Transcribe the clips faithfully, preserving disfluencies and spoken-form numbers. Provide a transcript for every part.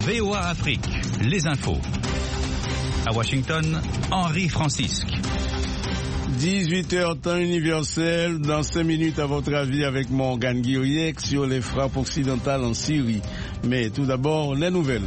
V O A Afrique, les infos. À Washington, Henri Francisque. dix-huit heures temps universel, dans cinq minutes à votre avis avec Morgane Guiriec sur les frappes occidentales en Syrie. Mais tout d'abord, les nouvelles.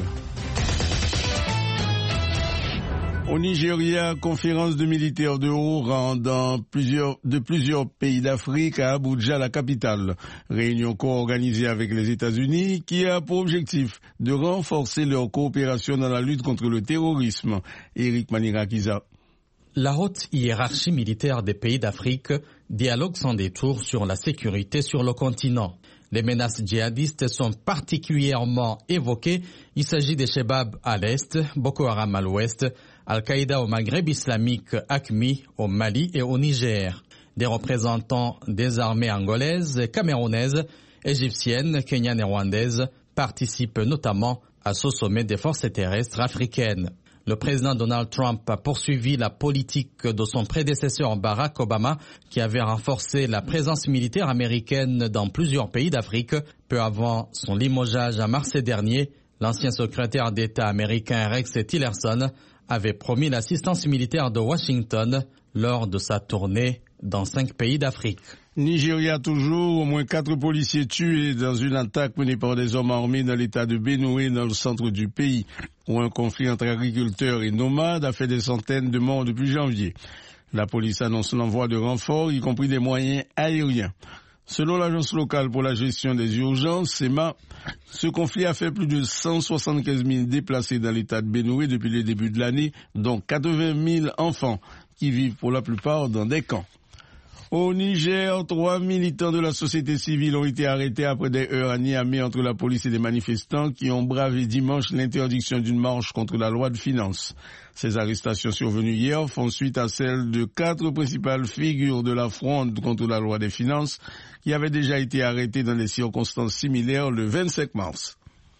Au Nigeria, conférence de militaires de haut rang dans plusieurs, de plusieurs pays d'Afrique à Abuja, la capitale. Réunion co-organisée avec les États-Unis qui a pour objectif de renforcer leur coopération dans la lutte contre le terrorisme. Eric Manirakiza. La haute hiérarchie militaire des pays d'Afrique dialogue sans détour sur la sécurité sur le continent. Les menaces djihadistes sont particulièrement évoquées. Il s'agit des Chebab à l'est, Boko Haram à l'ouest, Al-Qaïda au Maghreb islamique, A Q M I au Mali et au Niger. Des représentants des armées angolaises, camerounaises, égyptiennes, kenyanes et rwandaises participent notamment à ce sommet des forces terrestres africaines. Le président Donald Trump a poursuivi la politique de son prédécesseur Barack Obama qui avait renforcé la présence militaire américaine dans plusieurs pays d'Afrique. Peu avant son limogeage en mars dernier, l'ancien secrétaire d'État américain Rex Tillerson avait promis l'assistance militaire de Washington lors de sa tournée dans cinq pays d'Afrique. Nigeria toujours, au moins quatre policiers tués dans une attaque menée par des hommes armés dans l'état de Benue, dans le centre du pays, où un conflit entre agriculteurs et nomades a fait des centaines de morts depuis janvier. La police annonce l'envoi de renforts, y compris des moyens aériens. Selon l'agence locale pour la gestion des urgences, S E M A, ce conflit a fait plus de cent soixante-quinze mille déplacés dans l'état de Benue depuis le début de l'année, dont quatre-vingt mille enfants qui vivent pour la plupart dans des camps. Au Niger, trois militants de la société civile ont été arrêtés après des heurts à Niamey entre la police et des manifestants qui ont bravé dimanche l'interdiction d'une marche contre la loi de finances. Ces arrestations survenues hier font suite à celles de quatre principales figures de la fronde contre la loi des finances qui avaient déjà été arrêtées dans des circonstances similaires le vingt-cinq mars.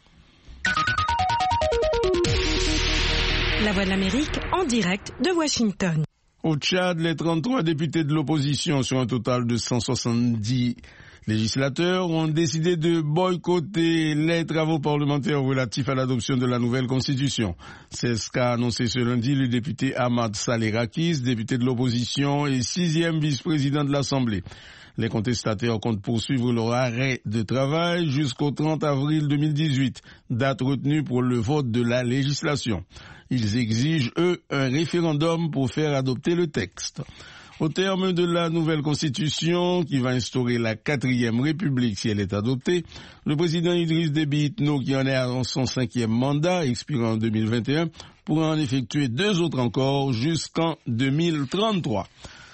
La Voix de l'Amérique en direct de Washington. Au Tchad, les trente-trois députés de l'opposition sur un total de cent soixante-dix législateurs ont décidé de boycotter les travaux parlementaires relatifs à l'adoption de la nouvelle constitution. C'est ce qu'a annoncé ce lundi le député Ahmad Saleh Rakis, député de l'opposition et sixième vice-président de l'Assemblée. Les contestataires comptent poursuivre leur arrêt de travail jusqu'au trente avril deux mille dix-huit, date retenue pour le vote de la législation. Ils exigent, eux, un référendum pour faire adopter le texte. Au terme de la nouvelle constitution, qui va instaurer la quatrième république si elle est adoptée, le président Idriss Déby Itno, qui en est à son cinquième mandat, expirant en deux mille vingt et un, pourra en effectuer deux autres encore jusqu'en deux mille trente-trois.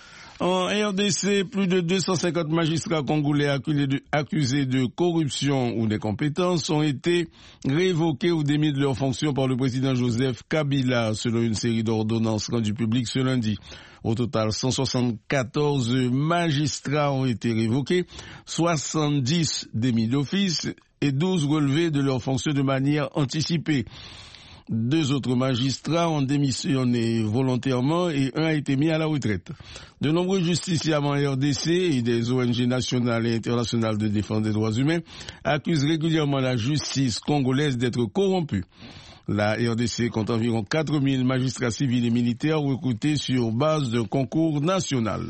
En R D C, plus de deux cent cinquante magistrats congolais accusés de corruption ou d'incompétence ont été révoqués ou démis de leurs fonctions par le président Joseph Kabila, selon une série d'ordonnances rendues publiques ce lundi. Au total, cent soixante-quatorze magistrats ont été révoqués, soixante-dix démis d'office et douze relevés de leurs fonctions de manière anticipée. Deux autres magistrats ont démissionné volontairement et un a été mis à la retraite. De nombreux justiciables en R D C et des O N G nationales et internationales de défense des droits humains accusent régulièrement la justice congolaise d'être corrompue. La R D C compte environ quatre mille magistrats civils et militaires recrutés sur base d'un concours national.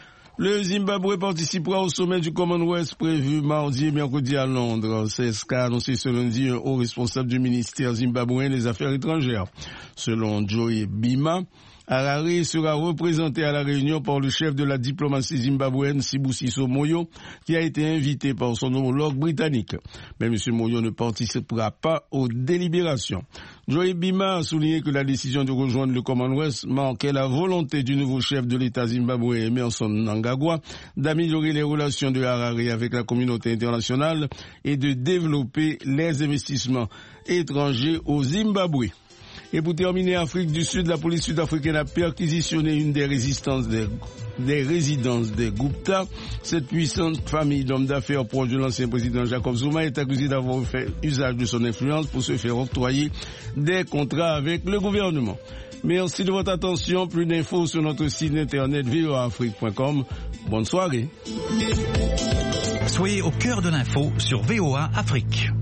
Le Zimbabwe participera au sommet du Commonwealth prévu mardi et mercredi à Londres. C'est ce qu'a annoncé ce lundi un haut responsable du ministère zimbabwéen des Affaires étrangères. Selon Joey Bima, Harare sera représenté à la réunion par le chef de la diplomatie zimbabwéenne Sibusiso Moyo, qui a été invité par son homologue britannique. Mais M. Moyo ne participera pas aux délibérations. Joey Bima a souligné que la décision de rejoindre le Commonwealth marquait la volonté du nouveau chef de l'État zimbabwéen, Emmerson Mnangagwa, d'améliorer les relations de Harare avec la communauté internationale et de développer les investissements étrangers au Zimbabwe. Et pour terminer, Afrique du Sud, la police sud-africaine a perquisitionné une des résistances des, des résidences des Gupta. Cette puissante famille d'hommes d'affaires proche de l'ancien président Jacob Zuma est accusée d'avoir fait usage de son influence pour se faire octroyer des contrats avec le gouvernement. Merci de votre attention. Plus d'infos sur notre site internet v o a afrique point com. Bonne soirée. Soyez au cœur de l'info sur V O A Afrique.